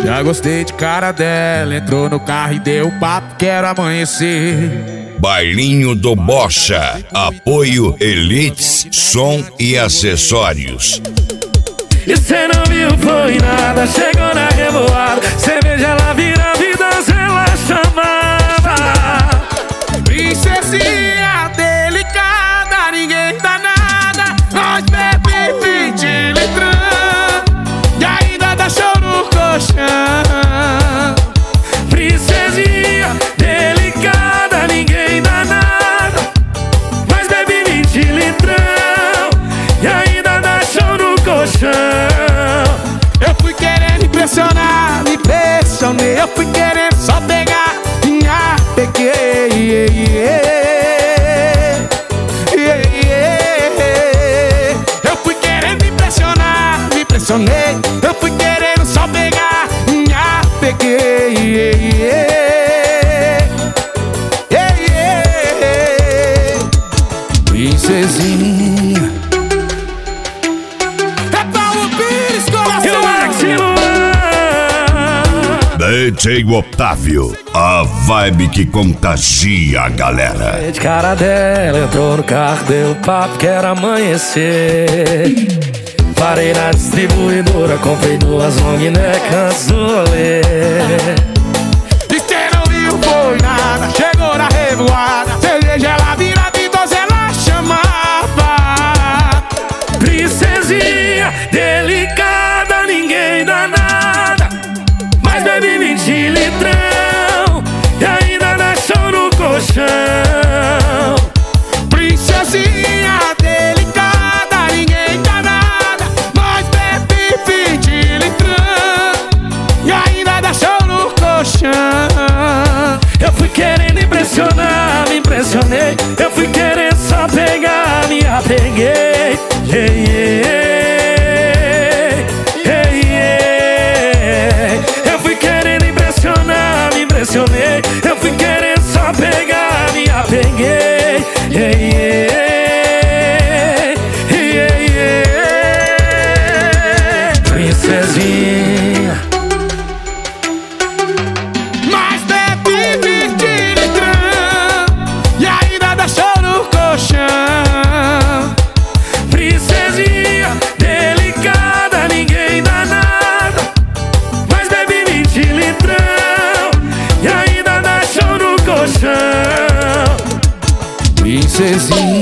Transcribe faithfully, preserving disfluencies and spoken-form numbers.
Já gostei de cara dela, entrou no carro e deu papo, quero amanhecer. Bailinho do Bocha, apoio Elites, som e acessórios. E cê não viu, foi nada, chegou na revoada, cerveja ela vira vida, ela chamava. Princesinha delicada, ninguém dá nada, nós bebe vinte litrão e ainda dá show no colchão. Princesinha delicada, ninguém dá nada, nós bebe vinte litrão e ainda dá show no colchão. Eu fui querendo impressionar, me impressionei. Eu fui querendo só pegar, minha peguei. Yeah, yeah, yeah. Eu fui querendo impressionar, me impressionei. Eu fui querendo só pegar, minha peguei. Yeah, yeah, yeah. Princesinha. D J Otávio, a vibe que contagia a galera. De cara dela, entrou no carro, deu papo, quero amanhecer. Parei na distribuidora, comprei duas long neck antes do rolê. E cê não viu, foi nada, chegou na revoada, cerveja ela vira vidosa, ela chamava. Princesinha delicada, ninguém dá nada, mas bebe vinte litrão e ainda dá show no colchão. Princesinha delicada, ninguém dá nada, mas bebe vinte litrão e ainda dá show no colchão. Eu fui querendo impressionar, me impressionei. Eu fui querendo só pegar, me apeguei. Yeah, yeah, yeah, yeah. Eu fui querendo impressionar, me impressionei. Eu fui querendo só pegar, me apeguei. Yeah, yeah, yeah, yeah. Princesinha. Mas bebe vinte litrão e ainda dá show no colchão. Princesinha delicada, ninguém dá nada, mas bebe vinte litrão e ainda dá show no colchão. Princesinha.